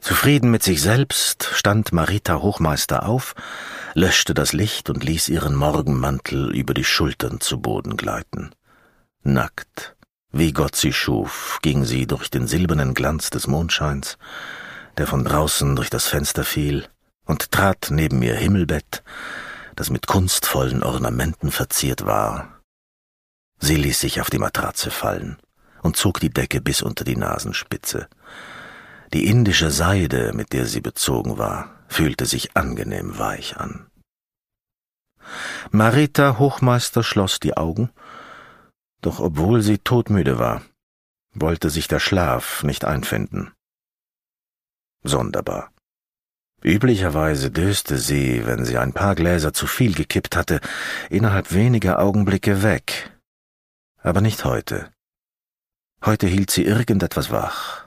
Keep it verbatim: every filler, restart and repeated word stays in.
Zufrieden mit sich selbst stand Marita Hochmeister auf, löschte das Licht und ließ ihren Morgenmantel über die Schultern zu Boden gleiten. Nackt, wie Gott sie schuf, ging sie durch den silbernen Glanz des Mondscheins, der von draußen durch das Fenster fiel, und trat neben ihr Himmelbett, das mit kunstvollen Ornamenten verziert war. Sie ließ sich auf die Matratze fallen und zog die Decke bis unter die Nasenspitze. Die indische Seide, mit der sie bezogen war, fühlte sich angenehm weich an. Marita Hochmeister schloss die Augen, doch obwohl sie todmüde war, wollte sich der Schlaf nicht einfinden. Sonderbar. Üblicherweise döste sie, wenn sie ein paar Gläser zu viel gekippt hatte, innerhalb weniger Augenblicke weg. Aber nicht heute. Heute hielt sie irgendetwas wach.